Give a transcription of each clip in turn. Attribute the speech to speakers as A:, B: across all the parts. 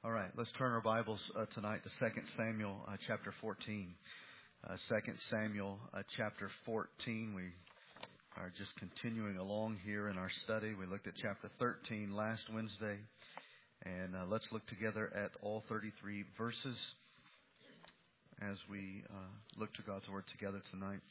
A: All right, let's turn our Bibles tonight to 2 Samuel chapter 14. 2 Samuel chapter 14. We are just continuing along here in our study. We looked at chapter 13 last Wednesday. And let's look together at all 33 verses as we look to God's Word together tonight.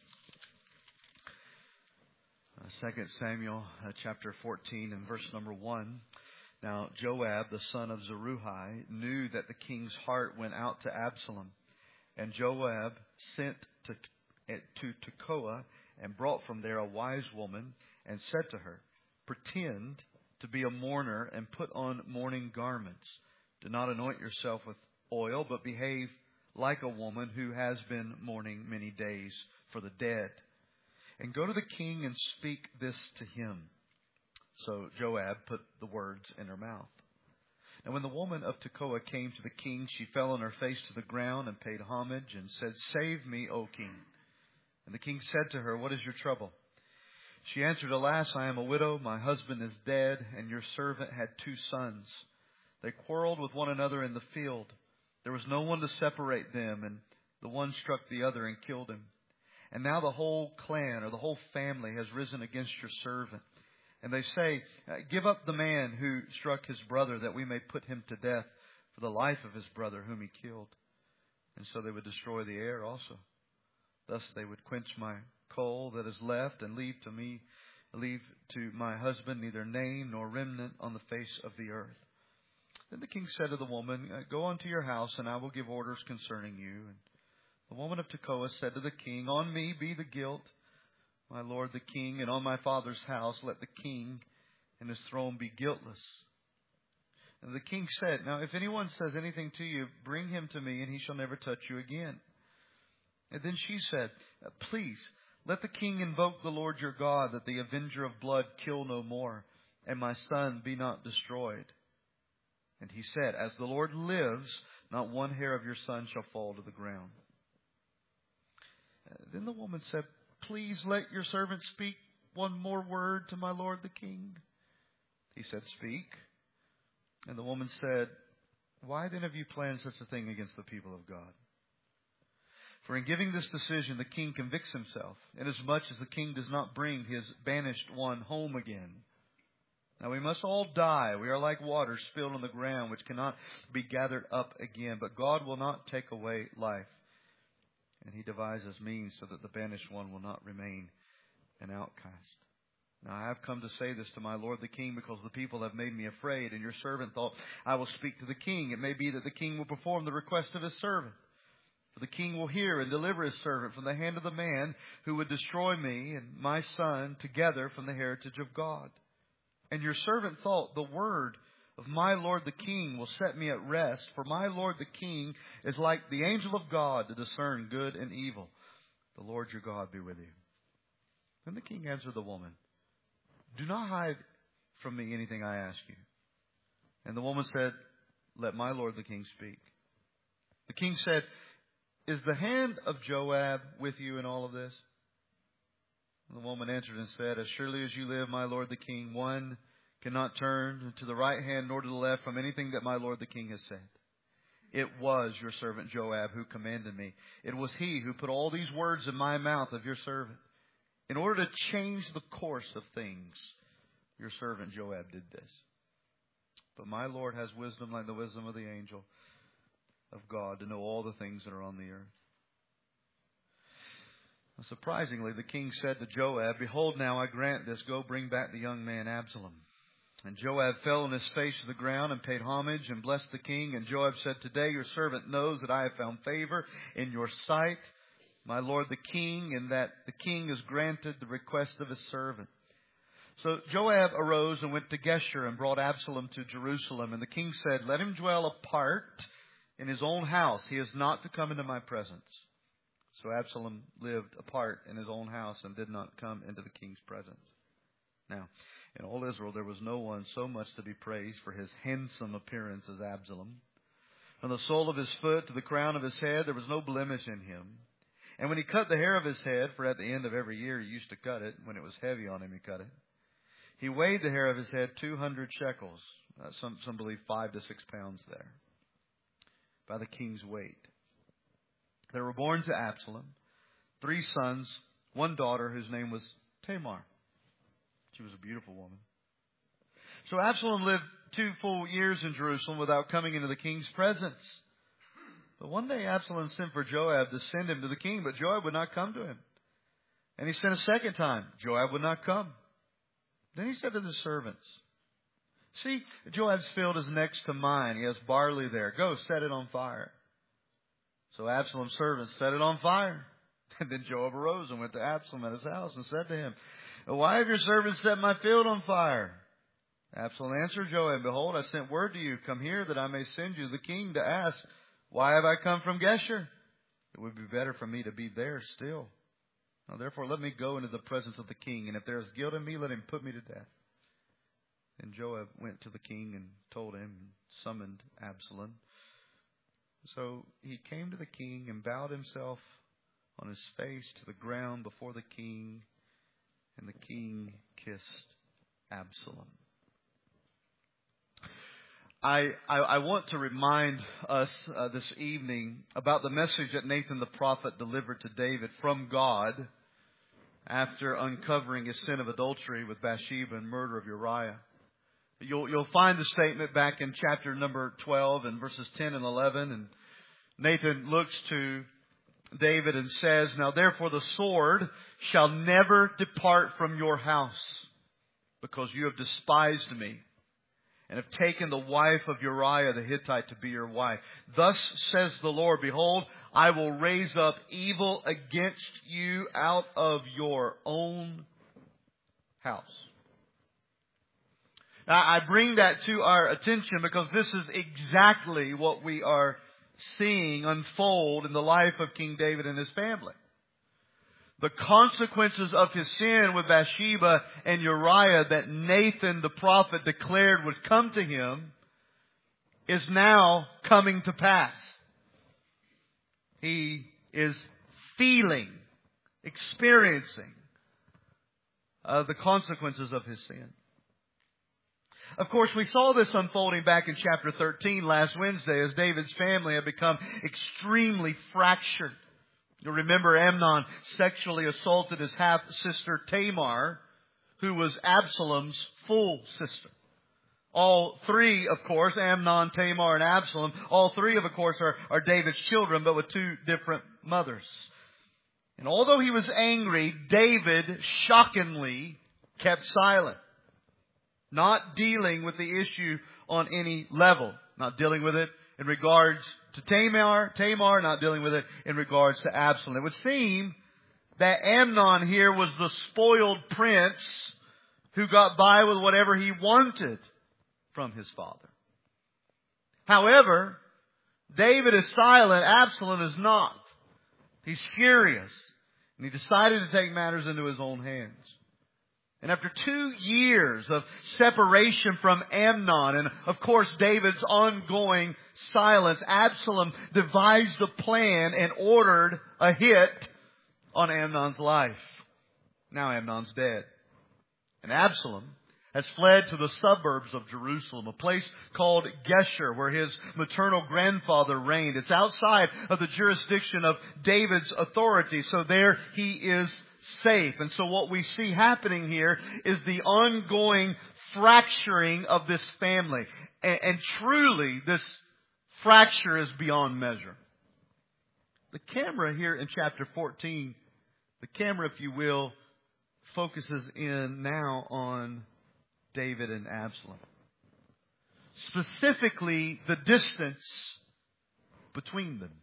A: 2 Samuel chapter 14 and verse number 1. Now Joab, the son of Zeruiah, knew that the king's heart went out to Absalom. And Joab sent to Tekoa and brought from there a wise woman and said to her, "Pretend to be a mourner and put on mourning garments. Do not anoint yourself with oil, but behave like a woman who has been mourning many days for the dead. And go to the king and speak this to him." So Joab put the words in her mouth. And when the woman of Tekoa came to the king, she fell on her face to the ground and paid homage and said, "Save me, O king." And the king said to her, "What is your trouble?" She answered, "Alas, I am a widow. My husband is dead, and your servant had 2 sons. They quarreled with one another in the field. There was no one to separate them, and the one struck the other and killed him. And now the whole clan or the whole family has risen against your servant. And they say, 'Give up the man who struck his brother, that we may put him to death for the life of his brother whom he killed.' And so they would destroy the heir also. Thus they would quench my coal that is left, and leave to my husband neither name nor remnant on the face of the earth." Then the king said to the woman, "Go unto your house, and I will give orders concerning you." And the woman of Tekoa said to the king, "On me be the guilt, my lord the king, and on my father's house let the king and his throne be guiltless." And the king said, "Now if anyone says anything to you, bring him to me, and he shall never touch you again." And then she said, "Please, let the king invoke the Lord your God, that the avenger of blood kill no more, and my son be not destroyed." And he said, "As the Lord lives, not one hair of your son shall fall to the ground." Then the woman said, "Please let your servant speak one more word to my lord the king." He said, "Speak." And the woman said, "Why then have you planned such a thing against the people of God? For in giving this decision, the king convicts himself, inasmuch as the king does not bring his banished one home again. Now we must all die. We are like water spilled on the ground, which cannot be gathered up again. But God will not take away life. And he devises means so that the banished one will not remain an outcast. Now I have come to say this to my lord the king, because the people have made me afraid, and your servant thought, I will speak to the king. It may be that the king will perform the request of his servant. For the king will hear and deliver his servant from the hand of the man who would destroy me and my son together from the heritage of God. And your servant thought, the word of my lord the king will set me at rest, for my lord the king is like the angel of God to discern good and evil. The Lord your God be with you." Then the king answered the woman, "Do not hide from me anything I ask you." And the woman said, "Let my lord the king speak." The king said, "Is the hand of Joab with you in all of this?" And the woman answered and said, "As surely as you live, my lord the king, one cannot turn to the right hand nor to the left from anything that my lord the king has said. It was your servant Joab who commanded me. It was he who put all these words in my mouth of your servant. In order to change the course of things, your servant Joab did this. But my Lord has wisdom like the wisdom of the angel of God to know all the things that are on the earth." Now, surprisingly, the king said to Joab, "Behold, now I grant this. Go bring back the young man Absalom." And Joab fell on his face to the ground and paid homage and blessed the king. And Joab said, "Today your servant knows that I have found favor in your sight, my lord the king, and that the king has granted the request of his servant." So Joab arose and went to Geshur and brought Absalom to Jerusalem. And the king said, "Let him dwell apart in his own house. He is not to come into my presence." So Absalom lived apart in his own house and did not come into the king's presence. Now, in all Israel, there was no one so much to be praised for his handsome appearance as Absalom. From the sole of his foot to the crown of his head, there was no blemish in him. And when he cut the hair of his head, for at the end of every year he used to cut it, when it was heavy on him, he cut it. He weighed the hair of his head 200 shekels. Some believe 5 to 6 pounds there. by the king's weight. There were born to Absalom 3 sons, 1 daughter whose name was Tamar. She was a beautiful woman. So Absalom lived 2 full years in Jerusalem without coming into the king's presence. But one day Absalom sent for Joab to send him to the king, but Joab would not come to him. And he sent a second time. Joab would not come. Then he said to the servants, "See, Joab's field is next to mine. He has barley there. Go, set it on fire." So Absalom's servants set it on fire. And then Joab arose and went to Absalom at his house and said to him, "Why have your servants set my field on fire?" Absalom answered Joab, "Behold, I sent word to you, come here that I may send you the king to ask, why have I come from Geshur? It would be better for me to be there still. Now therefore let me go into the presence of the king, and if there is guilt in me, let him put me to death." And Joab went to the king and told him, and summoned Absalom. So he came to the king and bowed himself on his face to the ground before the king, and the king kissed Absalom. I want to remind us this evening about the message that Nathan the prophet delivered to David from God after uncovering his sin of adultery with Bathsheba and murder of Uriah. You'll find the statement back in chapter number 12 and verses 10 and 11. And Nathan looks to David and says, "Now therefore the sword shall never depart from your house, because you have despised me, and have taken the wife of Uriah the Hittite to be your wife. Thus says the Lord, behold, I will raise up evil against you out of your own house." Now, I bring that to our attention because this is exactly what we are seeing unfold in the life of King David and his family. The consequences of his sin with Bathsheba and Uriah that Nathan the prophet declared would come to him is now coming to pass. He is experiencing the consequences of his sin. Of course, we saw this unfolding back in chapter 13 last Wednesday as David's family had become extremely fractured. You'll remember Amnon sexually assaulted his half-sister Tamar, who was Absalom's full sister. All 3, of course, Amnon, Tamar, and Absalom, all 3, of course, are David's children, but with 2 different mothers. And although he was angry, David shockingly kept silent, not dealing with the issue on any level, not dealing with it in regards to Tamar, not dealing with it in regards to Absalom. It would seem that Amnon here was the spoiled prince who got by with whatever he wanted from his father. However, David is silent. Absalom is not. He's furious. And he decided to take matters into his own hands. And after 2 years of separation from Amnon and, of course, David's ongoing silence, Absalom devised a plan and ordered a hit on Amnon's life. Now Amnon's dead. And Absalom has fled to the suburbs of Jerusalem, a place called Geshur, where his maternal grandfather reigned. It's outside of the jurisdiction of David's authority, so there he is safe. And so what we see happening here is the ongoing fracturing of this family. And truly, this fracture is beyond measure. The camera here in chapter 14, the camera, if you will, focuses in now on David and Absalom. Specifically, the distance between them.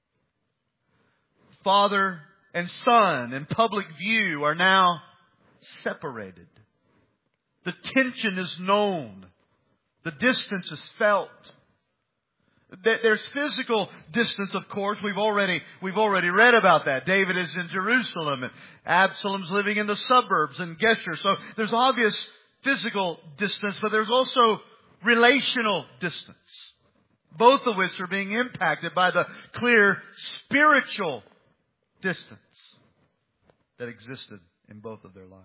A: Father and son in public view are now separated. The tension is known. The distance is felt. There's physical distance, of course. We've already read about that. David is in Jerusalem and Absalom's living in the suburbs in Geshur. So there's obvious physical distance, but there's also relational distance. Both of which are being impacted by the clear spiritual distance that existed in both of their lives.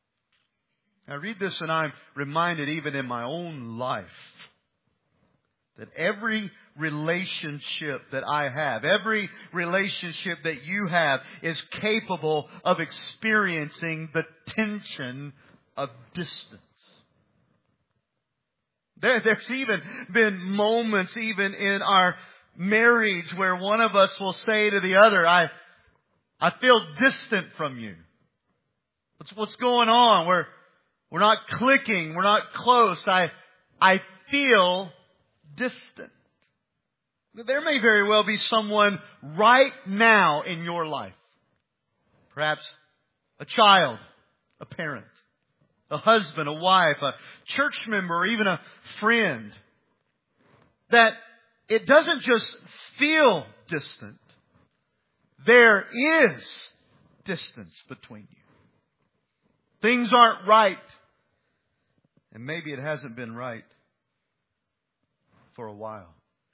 A: I read this and I'm reminded even in my own life That every relationship that I have, every relationship that you have is capable of experiencing the tension of distance. There's even been moments, even in our marriage, where one of us will say to the other, I feel distant from you. What's going on? We're not clicking. We're not close. I feel distant. There may very well be someone right now in your life. Perhaps a child, a parent, a husband, a wife, a church member, or even a friend. That it doesn't just feel distant. There is distance between you. Things aren't right. And maybe it hasn't been right for a while.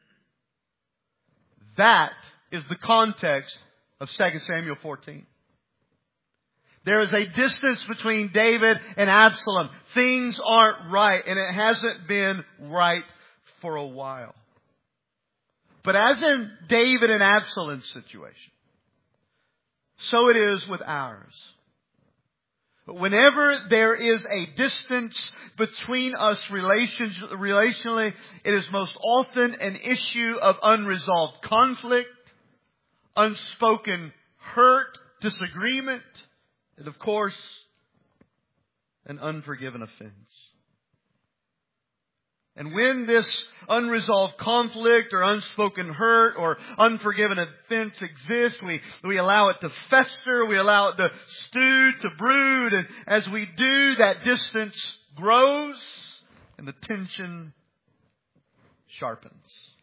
A: That is the context of 2 Samuel 14. There is a distance between David and Absalom. Things aren't right, and it hasn't been right for a while. But as in David and Absalom's situation, so it is with ours. Whenever there is a distance between us relationally, it is most often an issue of unresolved conflict, unspoken hurt, disagreement, and of course, an unforgiven offense. And when this unresolved conflict or unspoken hurt or unforgiven offense exists, we allow it to fester, we allow it to stew, to brood, and as we do, that distance grows and the tension sharpens.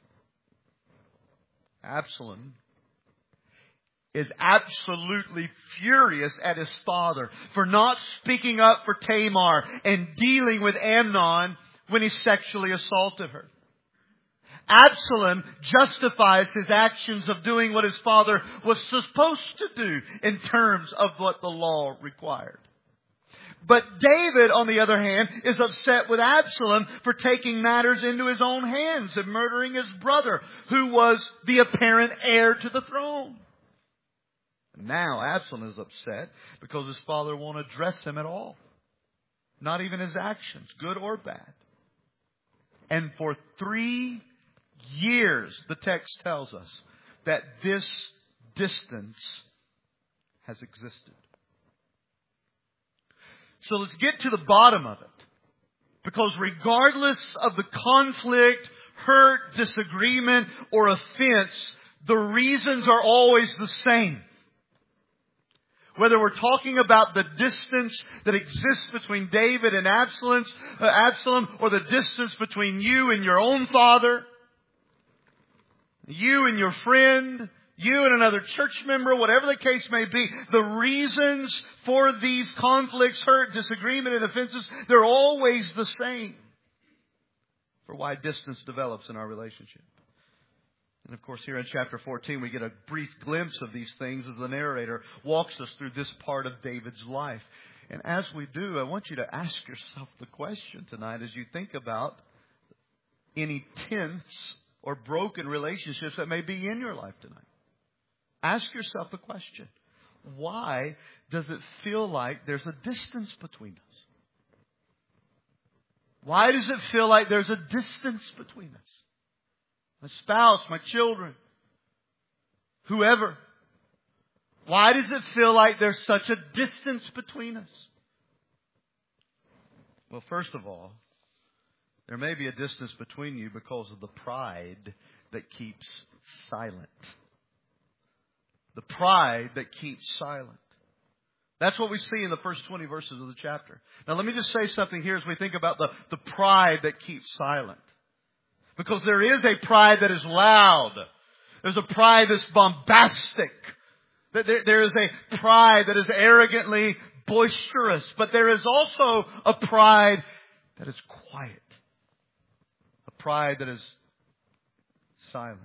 A: Absalom is absolutely furious at his father for not speaking up for Tamar and dealing with Amnon when he sexually assaulted her. Absalom justifies his actions of doing what his father was supposed to do in terms of what the law required. But David, on the other hand, is upset with Absalom for taking matters into his own hands and murdering his brother, who was the apparent heir to the throne. Now Absalom is upset because his father won't address him at all. Not even his actions, good or bad. And for 3 years, the text tells us that this distance has existed. So let's get to the bottom of it. Because regardless of the conflict, hurt, disagreement, or offense, the reasons are always the same. Whether we're talking about the distance that exists between David and Absalom, or the distance between you and your own father, you and your friend, you and another church member, whatever the case may be, the reasons for these conflicts, hurt, disagreement, and offenses, they're always the same for why distance develops in our relationship. And of course, here in chapter 14, we get a brief glimpse of these things as the narrator walks us through this part of David's life. And as we do, I want you to ask yourself the question tonight as you think about any tense or broken relationships that may be in your life tonight. Ask yourself the question, why does it feel like there's a distance between us? Why does it feel like there's a distance between us? My spouse, my children, whoever. Why does it feel like there's such a distance between us? Well, first of all, there may be a distance between you because of the pride that keeps silent. The pride that keeps silent. That's what we see in the first 20 verses of the chapter. Now, let me just say something here as we think about the pride that keeps silent. Because there is a pride that is loud. There's a pride that's bombastic. There is a pride that is arrogantly boisterous. But there is also a pride that is quiet. A pride that is silent.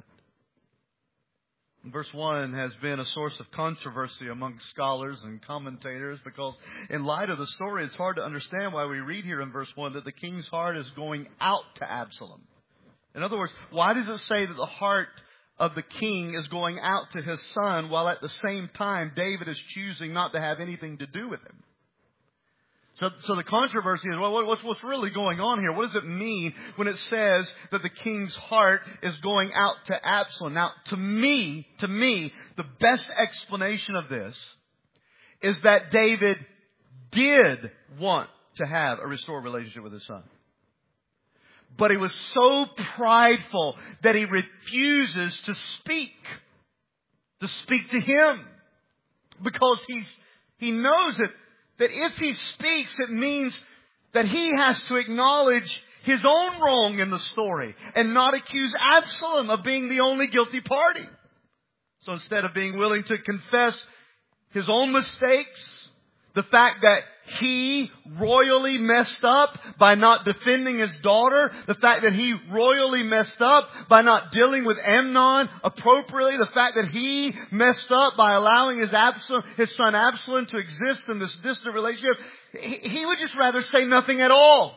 A: Verse 1 has been a source of controversy among scholars and commentators because in light of the story, it's hard to understand why we read here in verse 1 that the king's heart is going out to Absalom In other words, why does it say that the heart of the king is going out to his son while at the same time David is choosing not to have anything to do with him? So the controversy is, well, what's really going on here? What does it mean when it says that the king's heart is going out to Absalom? Now, to me, the best explanation of this is that David did want to have a restored relationship with his son. But he was so prideful that he refuses to speak to him. Because he knows that if he speaks, it means that he has to acknowledge his own wrong in the story and not accuse Absalom of being the only guilty party. So instead of being willing to confess his own mistakes, the fact that he royally messed up by not defending his daughter, the fact that he royally messed up by not dealing with Amnon appropriately, the fact that he messed up by allowing his son Absalom to exist in this distant relationship, he would just rather say nothing at all.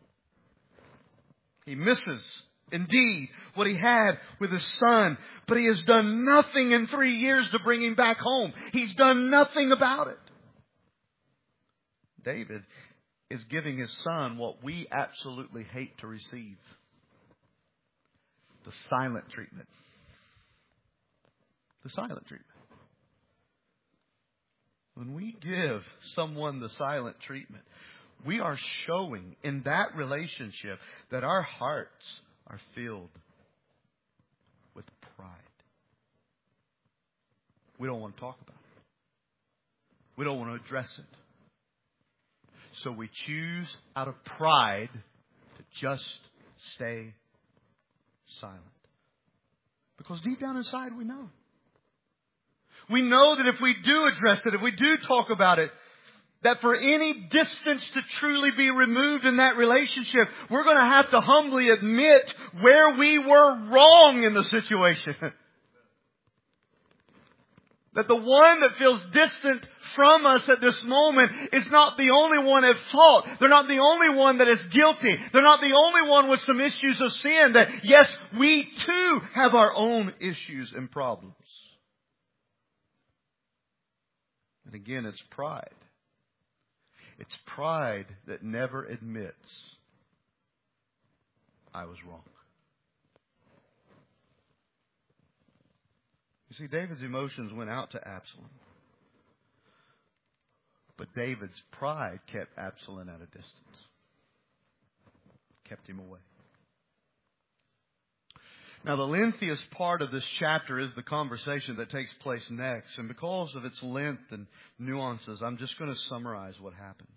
A: He misses, indeed, what he had with his son, but he has done nothing in 3 years to bring him back home. He's done nothing about it. David is giving his son what we absolutely hate to receive. The silent treatment. The silent treatment. When we give someone the silent treatment, we are showing in that relationship that our hearts are filled with pride. We don't want to talk about it. We don't want to address it. So we choose out of pride to just stay silent. Because deep down inside we know. We know that if we do address it, if we do talk about it, that for any distance to truly be removed in that relationship, we're going to have to humbly admit where we were wrong in the situation. That the one that feels distant from us at this moment is not the only one at fault. They're not the only one that is guilty. They're not the only one with some issues of sin. That yes, we too have our own issues and problems. And again, it's pride. It's pride that never admits, I was wrong. You see, David's emotions went out to Absalom. But David's pride kept Absalom at a distance. Kept him away. Now, the lengthiest part of this chapter is the conversation that takes place next. And because of its length and nuances, I'm just going to summarize what happens.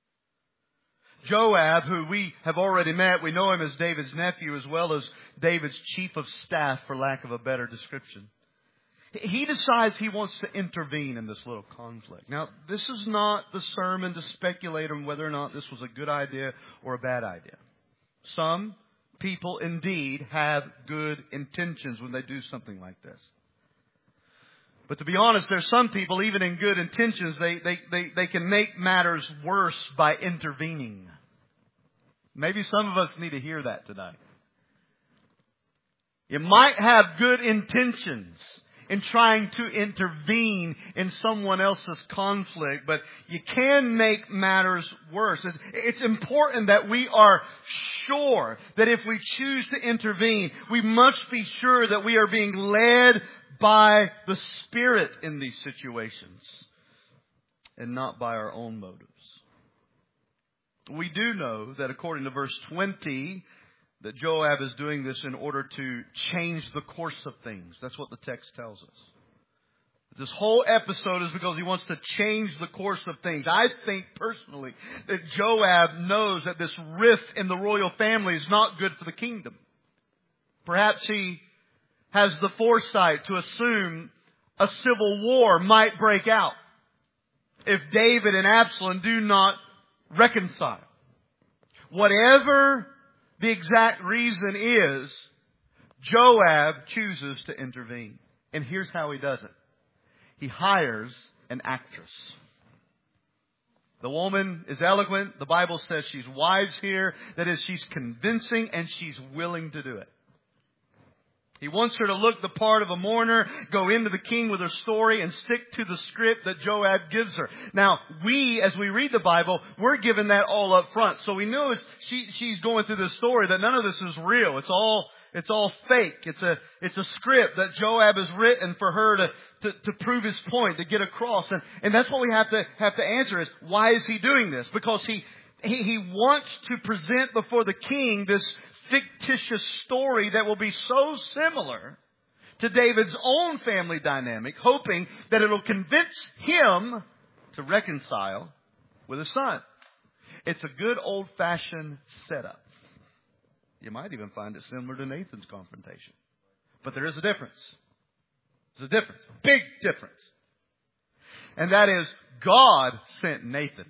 A: Joab, who we have already met, we know him as David's nephew as well as David's chief of staff, for lack of a better description. He decides he wants to intervene in this little conflict. Now, this is not the sermon to speculate on whether or not this was a good idea or a bad idea. Some people indeed have good intentions when they do something like this. But to be honest, there's some people, even in good intentions, they can make matters worse by intervening. Maybe some of us need to hear that tonight. You might have good intentions in trying to intervene in someone else's conflict, but you can make matters worse. It's important that we are sure that if we choose to intervene, we must be sure that we are being led by the Spirit in these situations and not by our own motives. We do know that according to verse 20, that Joab is doing this in order to change the course of things. That's what the text tells us. This whole episode is because he wants to change the course of things. I think personally that Joab knows that this rift in the royal family is not good for the kingdom. Perhaps he has the foresight to assume a civil war might break out if David and Absalom do not reconcile. Whatever the exact reason is, Joab chooses to intervene. And here's how he does it. He hires an actress. The woman is eloquent. The Bible says she's wise here. That is, she's convincing and she's willing to do it. He wants her to look the part of a mourner, go into the king with her story, and stick to the script that Joab gives her. Now, as we read the Bible, we're given that all up front. So we know she's going through this story, that none of this is real. It's all fake. It's a script that Joab has written for her to prove his point, to get across. And that's what we have to answer is, why is he doing this? Because he wants to present before the king this fictitious story that will be so similar to David's own family dynamic, hoping that it'll convince him to reconcile with his son. It's a good old-fashioned setup. You might even find it similar to Nathan's confrontation. But there is a difference. There's a difference. Big difference. And that is, God sent Nathan.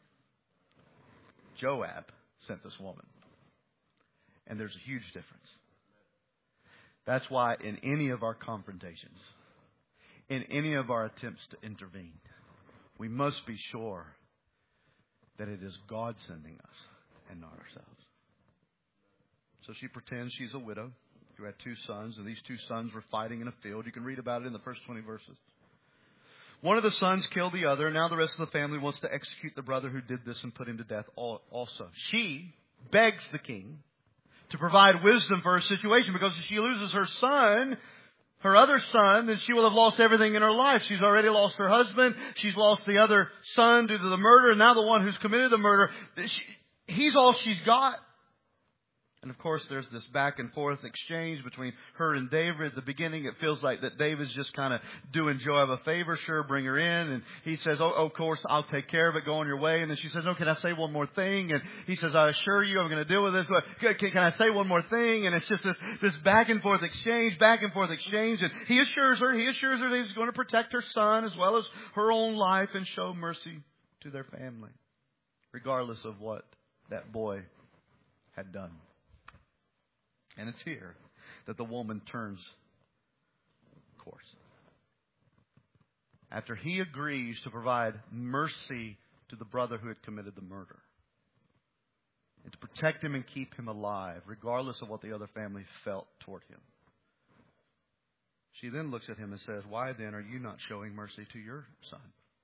A: Joab sent this woman. And there's a huge difference. That's why in any of our confrontations, in any of our attempts to intervene, we must be sure that it is God sending us and not ourselves. So she pretends she's a widow who had 2 sons, and these 2 sons were fighting in a field. You can read about it in the first 20 verses. One of the sons killed the other. Now the rest of the family wants to execute the brother who did this and put him to death also. She begs the king to provide wisdom for her situation, because if she loses her son, her other son, then she will have lost everything in her life. She's already lost her husband. She's lost the other son due to the murder. And now the one who's committed the murder, he's all she's got. And of course, there's this back and forth exchange between her and David. At the beginning, it feels like that David's just kind of doing Joab a favor. Sure, bring her in. And he says, oh, of course, I'll take care of it. Go on your way. And then she says, no, can I say one more thing? And he says, I assure you I'm going to deal with this. Can I say one more thing? And it's just this back and forth exchange. And he assures her that he's going to protect her son as well as her own life and show mercy to their family, regardless of what that boy had done. And it's here that the woman turns course. After he agrees to provide mercy to the brother who had committed the murder, and to protect him and keep him alive, regardless of what the other family felt toward him, she then looks at him and says, why then are you not showing mercy to your son?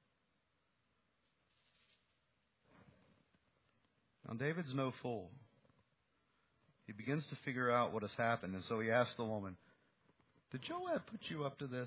A: Now, David's no fool. He begins to figure out what has happened. And so he asks the woman, did Joab put you up to this?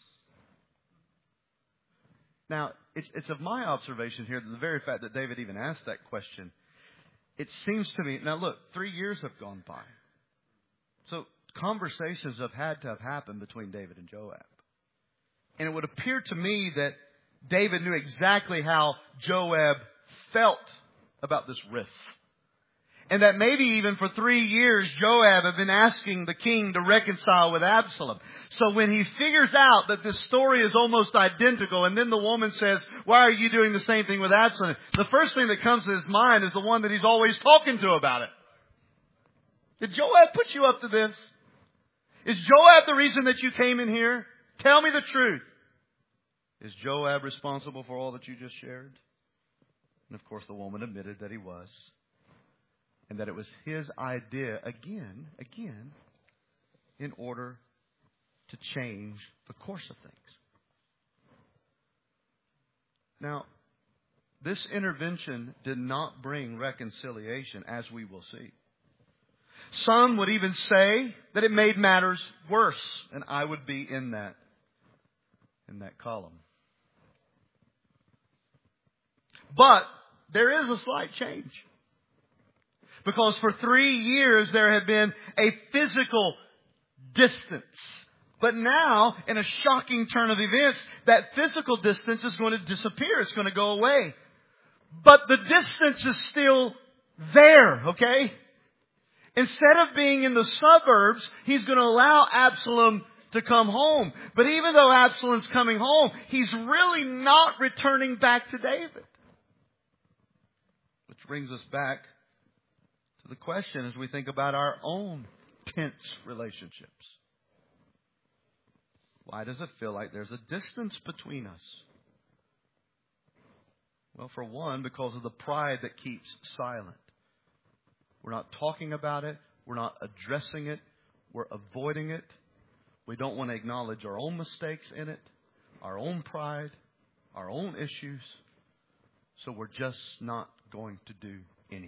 A: Now, it's of my observation here that the very fact that David even asked that question, it seems to me, now look, 3 years have gone by. So conversations have had to have happened between David and Joab. And it would appear to me that David knew exactly how Joab felt about this riff. And that maybe even for 3 years, Joab had been asking the king to reconcile with Absalom. So when he figures out that this story is almost identical, and then the woman says, why are you doing the same thing with Absalom? The first thing that comes to his mind is the one that he's always talking to about it. Did Joab put you up to this? Is Joab the reason that you came in here? Tell me the truth. Is Joab responsible for all that you just shared? And of course the woman admitted that he was. And that it was his idea, again, in order to change the course of things. Now, this intervention did not bring reconciliation, as we will see. Some would even say that it made matters worse, and I would be in that column. But there is a slight change. Because for 3 years there had been a physical distance. But now, in a shocking turn of events, that physical distance is going to disappear. It's going to go away. But the distance is still there, okay? Instead of being in the suburbs, he's going to allow Absalom to come home. But even though Absalom's coming home, he's really not returning back to David. Which brings us back to the question as we think about our own tense relationships. Why does it feel like there's a distance between us? Well, for one, because of the pride that keeps silent. We're not talking about it. We're not addressing it. We're avoiding it. We don't want to acknowledge our own mistakes in it, our own pride, our own issues. So we're just not going to do anything.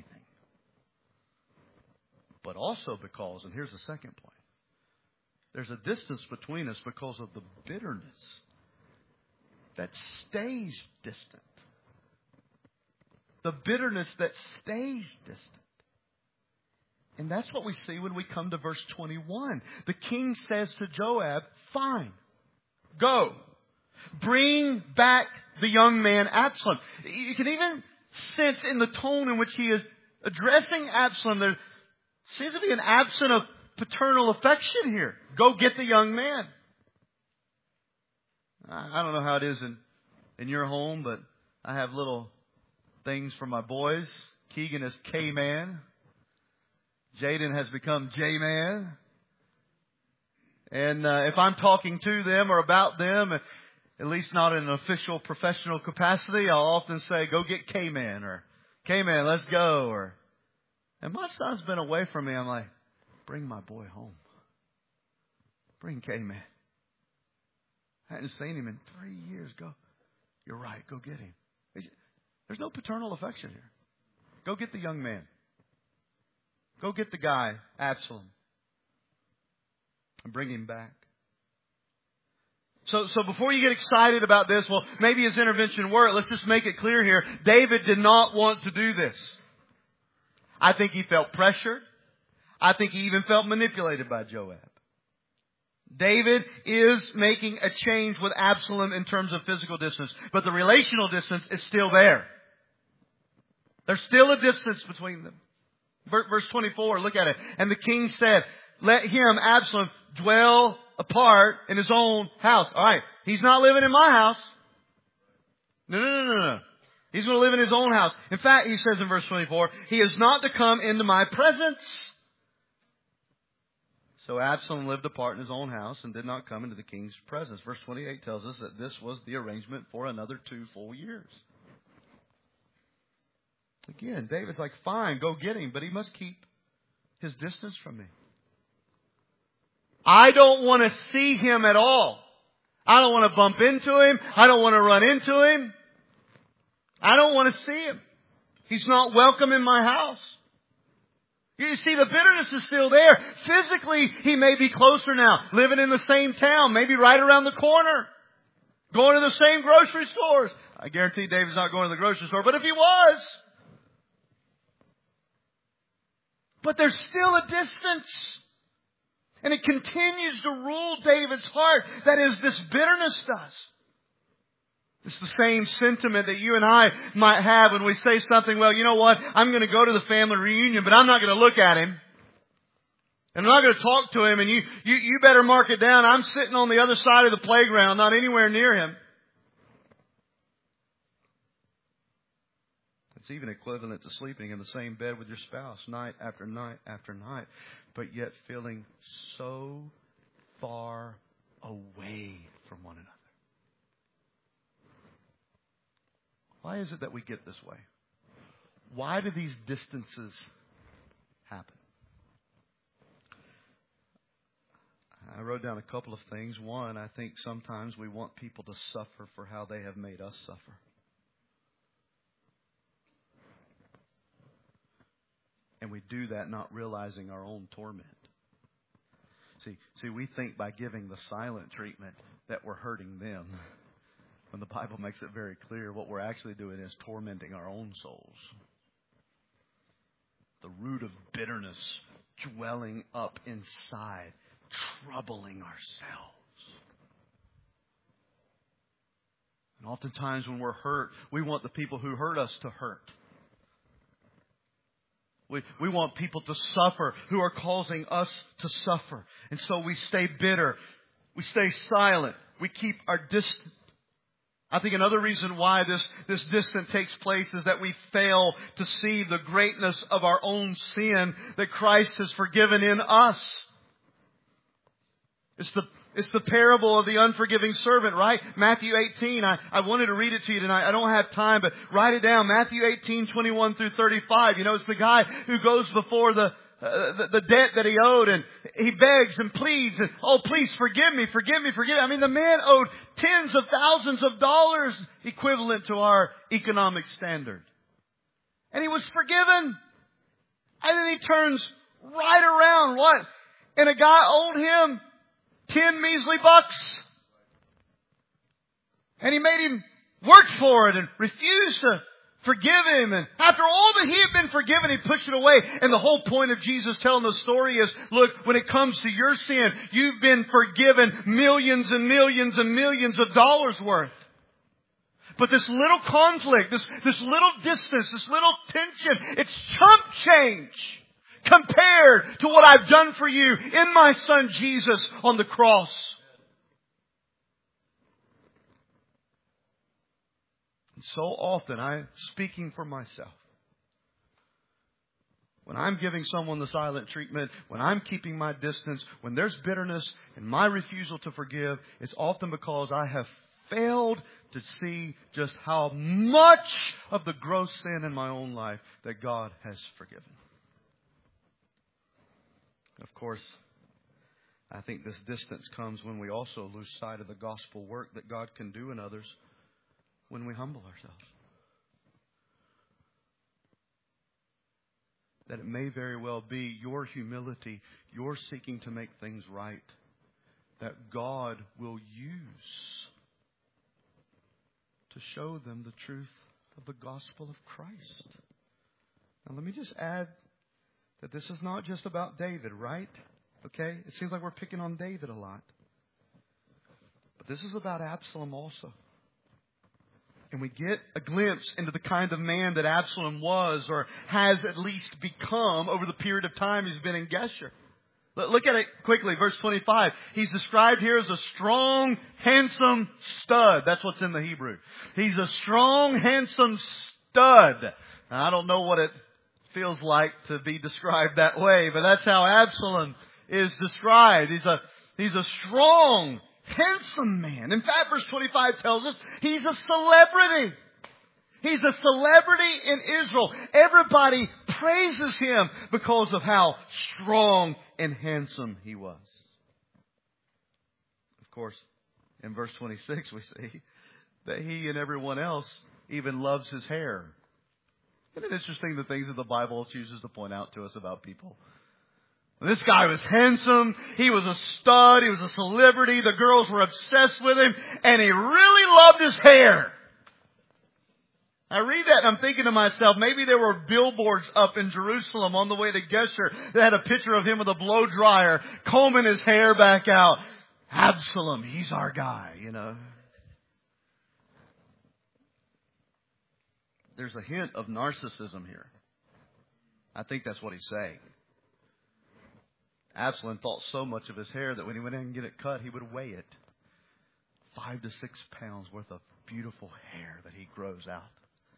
A: But also because, and here's the second point, there's a distance between us because of the bitterness that stays distant. The bitterness that stays distant. And that's what we see when we come to verse 21. The king says to Joab, fine, go. Bring back the young man Absalom. You can even sense in the tone in which he is addressing Absalom, there seems to be an absence of paternal affection here. Go get the young man. I don't know how it is in your home, but I have little things for my boys. Keegan is K-Man. Jaden has become J-Man. And if I'm talking to them or about them, at least not in an official professional capacity, I'll often say, go get K-Man, or K-Man, let's go. And my son's been away from me. I'm like, bring my boy home. Bring K-Man. I hadn't seen him in 3 years. Go. You're right. Go get him. There's no paternal affection here. Go get the young man. Go get the guy, Absalom, and bring him back. So before you get excited about this, well, maybe his intervention worked. Let's just make it clear here. David did not want to do this. I think he felt pressured. I think he even felt manipulated by Joab. David is making a change with Absalom in terms of physical distance, but the relational distance is still there. There's still a distance between them. Verse 24, look at it. And the king said, let him, Absalom, dwell apart in his own house. All right. He's not living in my house. No. He's going to live in his own house. In fact, he says in verse 24, he is not to come into my presence. So Absalom lived apart in his own house and did not come into the king's presence. Verse 28 tells us that this was the arrangement for another 2 full years. Again, David's like, fine, go get him, but he must keep his distance from me. I don't want to see him at all. I don't want to bump into him. I don't want to run into him. I don't want to see him. He's not welcome in my house. You see, the bitterness is still there. Physically, he may be closer now, living in the same town, maybe right around the corner, going to the same grocery stores. I guarantee David's not going to the grocery store, but if he was, but there's still a distance. And it continues to rule David's heart. That is, this bitterness does. It's the same sentiment that you and I might have when we say something, well, you know what? I'm going to go to the family reunion, but I'm not going to look at him. And I'm not going to talk to him. And you better mark it down. I'm sitting on the other side of the playground, not anywhere near him. It's even equivalent to sleeping in the same bed with your spouse night after night after night, but yet feeling so far away from one another. Why is it that we get this way? Why do these distances happen? I wrote down a couple of things. One, I think sometimes we want people to suffer for how they have made us suffer. And we do that not realizing our own torment. See, we think by giving the silent treatment that we're hurting them. When the Bible makes it very clear, what we're actually doing is tormenting our own souls. The root of bitterness dwelling up inside, troubling ourselves. And oftentimes when we're hurt, we want the people who hurt us to hurt. We want people to suffer who are causing us to suffer. And so we stay bitter. We stay silent. We keep our distance. I think another reason why this distance takes place is that we fail to see the greatness of our own sin that Christ has forgiven in us. It's the parable of the unforgiving servant, right? Matthew 18. I wanted to read it to you tonight. I don't have time, but write it down. Matthew 18, 21 through 35. You know, it's the guy who goes before the the debt that he owed, and he begs and pleads, and, oh, please forgive me, forgive me, forgive me. I mean, the man owed tens of thousands of dollars equivalent to our economic standard. And he was forgiven. And then he turns right around. What? And a guy owed him 10 measly bucks. And he made him work for it and refused to forgive him. And after all that he had been forgiven, he pushed it away. And the whole point of Jesus telling the story is, look, when it comes to your sin, you've been forgiven millions and millions and millions of dollars worth. But this little conflict, this little distance, this little tension, it's chump change compared to what I've done for you in my Son Jesus on the cross. And so often, I'm speaking for myself. When I'm giving someone the silent treatment, when I'm keeping my distance, when there's bitterness in my refusal to forgive, it's often because I have failed to see just how much of the gross sin in my own life that God has forgiven. Of course, I think this distance comes when we also lose sight of the gospel work that God can do in others when we humble ourselves. That it may very well be your humility, your seeking to make things right, that God will use to show them the truth of the gospel of Christ. Now let me just add that this is not just about David, right? Okay? It seems like we're picking on David a lot. But this is about Absalom also. And we get a glimpse into the kind of man that Absalom was, or has at least become over the period of time he's been in Geshur. Look at it quickly, verse 25. He's described here as a strong, handsome stud. That's what's in the Hebrew. He's a strong, handsome stud. Now, I don't know what it feels like to be described that way, but that's how Absalom is described. He's a strong, handsome man. In fact, verse 25 tells us he's a celebrity. He's a celebrity in Israel. Everybody praises him because of how strong and handsome he was. Of course, in verse 26 we see that he and everyone else even loves his hair. Isn't it interesting the things that the Bible chooses to point out to us about people? This guy was handsome. He was a stud. He was a celebrity. The girls were obsessed with him. And he really loved his hair. I read that and I'm thinking to myself, maybe there were billboards up in Jerusalem on the way to Geshur that had a picture of him with a blow dryer, combing his hair back out. Absalom, he's our guy, you know. There's a hint of narcissism here. I think that's what he's saying. Absalom thought so much of his hair that when he went in and get it cut, he would weigh it. 5 to 6 pounds worth of beautiful hair that he grows out.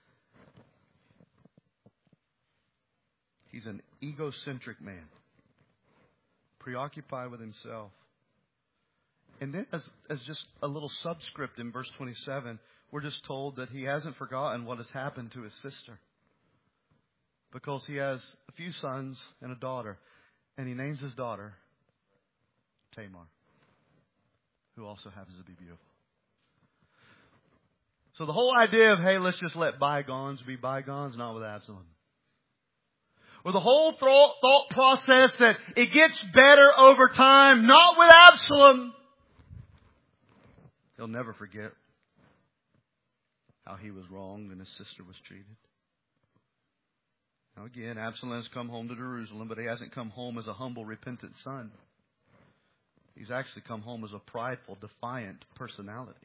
A: He's an egocentric man, preoccupied with himself. And then as just a little subscript in verse 27, we're just told that he hasn't forgotten what has happened to his sister. Because he has a few sons and a daughter. And he names his daughter Tamar, who also happens to be beautiful. So the whole idea of, hey, let's just let bygones be bygones, not with Absalom. Or the whole thought process that it gets better over time, not with Absalom. He'll never forget how he was wronged and his sister was treated. Now again, Absalom has come home to Jerusalem, but he hasn't come home as a humble, repentant son. He's actually come home as a prideful, defiant personality.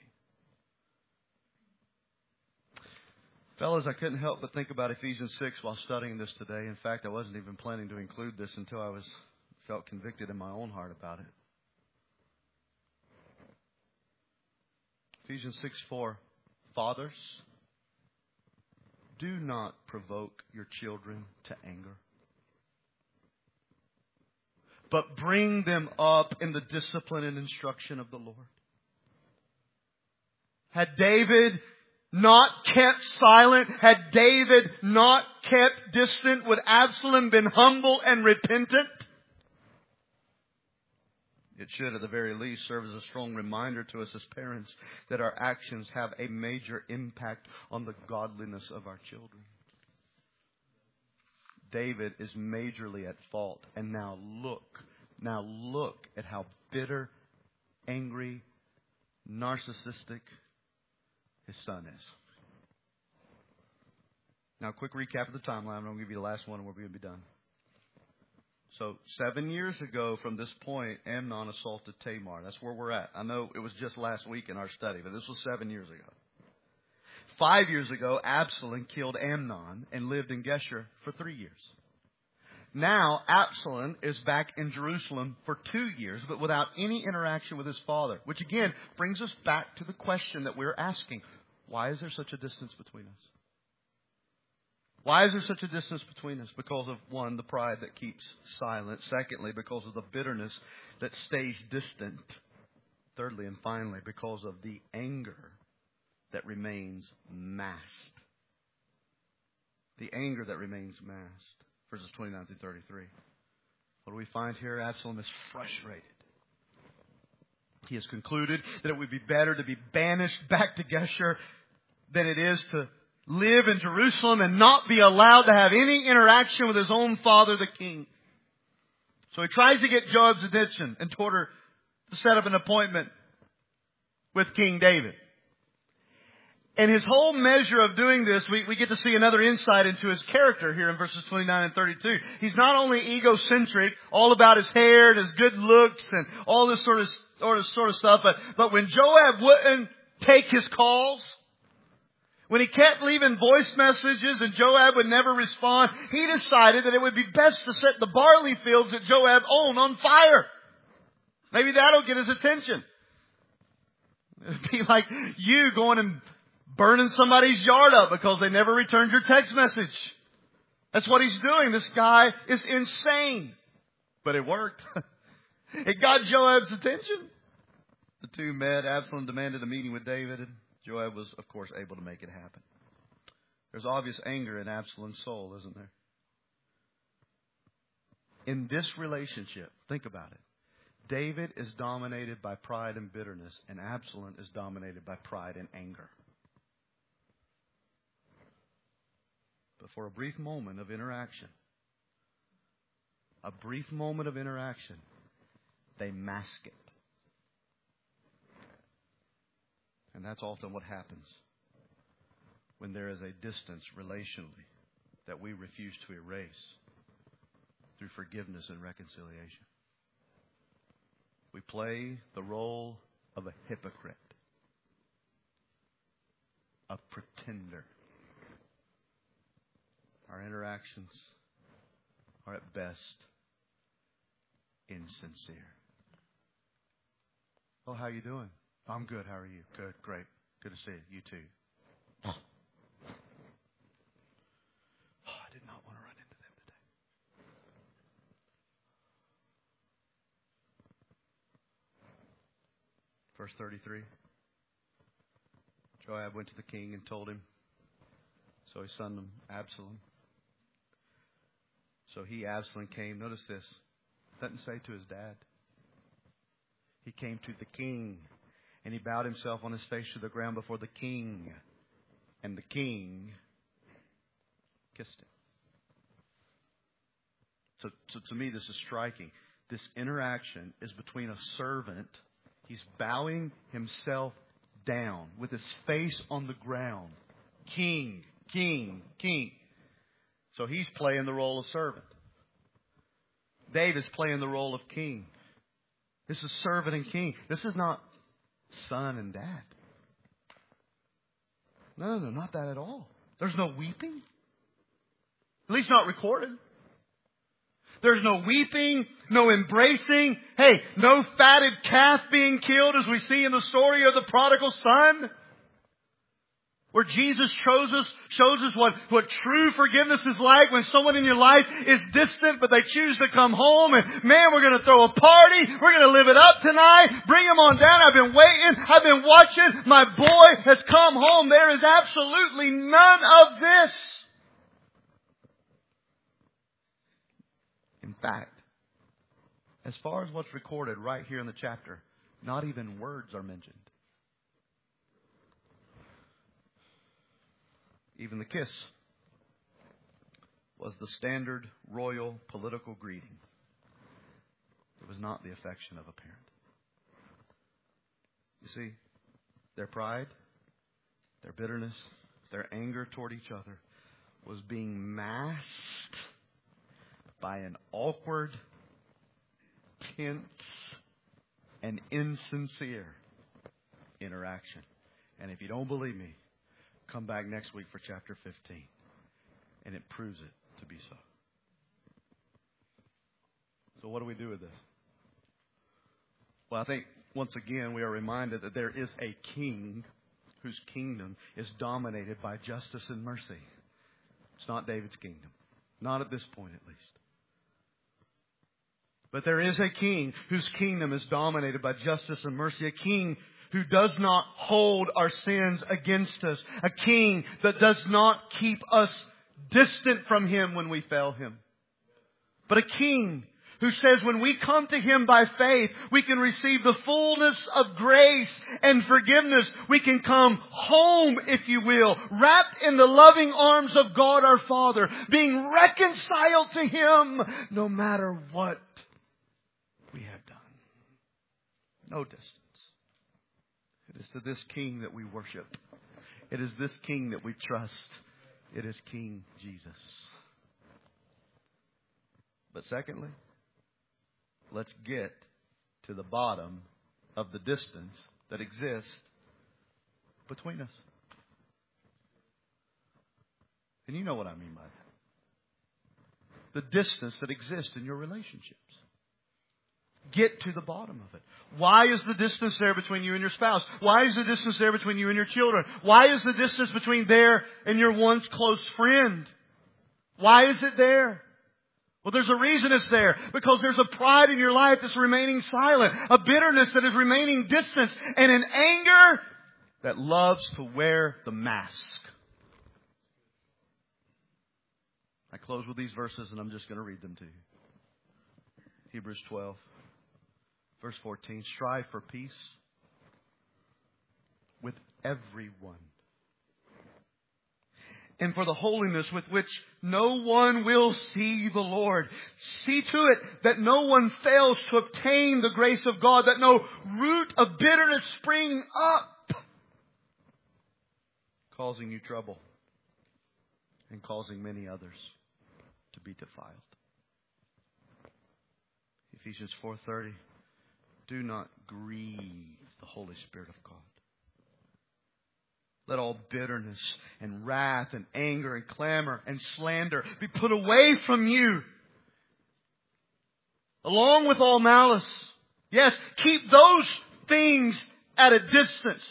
A: Fellas, I couldn't help but think about Ephesians 6 while studying this today. In fact, I wasn't even planning to include this until I felt convicted in my own heart about it. Ephesians 6:4. Fathers, do not provoke your children to anger, but bring them up in the discipline and instruction of the Lord. Had David not kept silent, had David not kept distant, would Absalom been humble and repentant? It should, at the very least, serve as a strong reminder to us as parents that our actions have a major impact on the godliness of our children. David is majorly at fault. And now look at how bitter, angry, narcissistic his son is. Now, a quick recap of the timeline. I'm going to give you the last one and we're going to be done. So 7 years ago from this point, Amnon assaulted Tamar. That's where we're at. I know it was just last week in our study, but this was 7 years ago. 5 years ago, Absalom killed Amnon and lived in Geshur for 3 years. Now, Absalom is back in Jerusalem for 2 years, but without any interaction with his father. Which again brings us back to the question that we're asking. Why is there such a distance between us? Why is there such a distance between us? Because of, one, the pride that keeps silent. Secondly, because of the bitterness that stays distant. Thirdly and finally, because of the anger that remains masked. The anger that remains masked. Verses 29 through 33. What do we find here? Absalom is frustrated. He has concluded that it would be better to be banished back to Geshur than it is to live in Jerusalem and not be allowed to have any interaction with his own father, the king. So he tries to get Joab's attention in order to set up an appointment with King David. And his whole measure of doing this, we get to see another insight into his character here in verses 29 and 32. He's not only egocentric, all about his hair and his good looks and all this sort of stuff, but when Joab wouldn't take his calls, when he kept leaving voice messages and Joab would never respond, he decided that it would be best to set the barley fields that Joab owned on fire. Maybe that'll get his attention. It'd be like you going and burning somebody's yard up because they never returned your text message. That's what he's doing. This guy is insane. But it worked. It got Joab's attention. The two met. Absalom demanded a meeting with David, and Joab was, of course, able to make it happen. There's obvious anger in Absalom's soul, isn't there? In this relationship, think about it. David is dominated by pride and bitterness, and Absalom is dominated by pride and anger. But for a brief moment of interaction, they mask it. And that's often what happens when there is a distance relationally that we refuse to erase through forgiveness and reconciliation. We play the role of a hypocrite, a pretender. Our interactions are at best insincere. Oh, how you doing? I'm good. How are you? Good. Great. Good to see you. You too. Oh, I did not want to run into them today. Verse 33. Joab went to the king and told him. So he summoned him, Absalom. So Absalom came. Notice this. Doesn't say to his dad. He came to the king. And he bowed himself on his face to the ground before the king. And the king kissed him. So to me, this is striking. This interaction is between a servant. He's bowing himself down with his face on the ground. King, king, king. So he's playing the role of servant. David's playing the role of king. This is servant and king. This is not son and dad. No, not that at all. There's no weeping. At least not recorded. There's no weeping, no embracing. Hey, no fatted calf being killed as we see in the story of the prodigal son. Where Jesus shows us what true forgiveness is like when someone in your life is distant, but they choose to come home and, man, we're going to throw a party. We're going to live it up tonight. Bring them on down. I've been waiting. I've been watching. My boy has come home. There is absolutely none of this. In fact, as far as what's recorded right here in the chapter, not even words are mentioned. Even the kiss was the standard royal political greeting. It was not the affection of a parent. You see, their pride, their bitterness, their anger toward each other was being masked by an awkward, tense, and insincere interaction. And if you don't believe me, come back next week for chapter 15. And it proves it to be so. So what do we do with this? Well, I think once again we are reminded that there is a king whose kingdom is dominated by justice and mercy. It's not David's kingdom. Not at this point, at least. But there is a king whose kingdom is dominated by justice and mercy. A king who does not hold our sins against us. A king that does not keep us distant from Him when we fail Him. But a king who says when we come to Him by faith, we can receive the fullness of grace and forgiveness. We can come home, if you will, wrapped in the loving arms of God our Father, being reconciled to Him no matter what we have done. No distance. It is to this King that we worship. It is this King that we trust. It is King Jesus. But secondly, let's get to the bottom of the distance that exists between us. And you know what I mean by that. The distance that exists in your relationships. Get to the bottom of it. Why is the distance there between you and your spouse? Why is the distance there between you and your children? Why is the distance between there and your once close friend? Why is it there? Well, there's a reason it's there. Because there's a pride in your life that's remaining silent. A bitterness that is remaining distant. And an anger that loves to wear the mask. I close with these verses and I'm just going to read them to you. Hebrews 12. Verse 14, strive for peace with everyone. And for the holiness with which no one will see the Lord. See to it that no one fails to obtain the grace of God, that no root of bitterness spring up, causing you trouble and causing many others to be defiled. Ephesians 4:30. Do not grieve the Holy Spirit of God. Let all bitterness and wrath and anger and clamor and slander be put away from you, along with all malice. Yes, keep those things at a distance.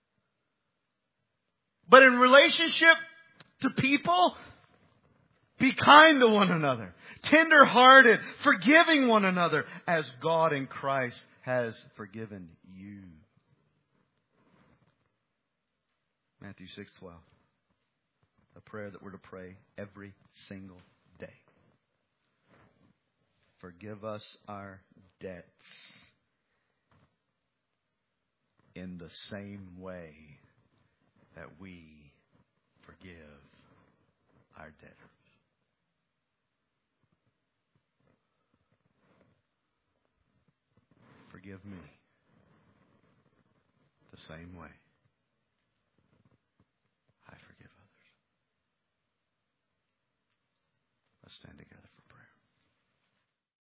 A: But in relationship to people, be kind to one another, tender-hearted, forgiving one another, as God in Christ has forgiven you. Matthew 6:12. A prayer that we're to pray every single day. Forgive us our debts in the same way that we forgive our debtors. Forgive me the same way I forgive others. Let's stand together for prayer.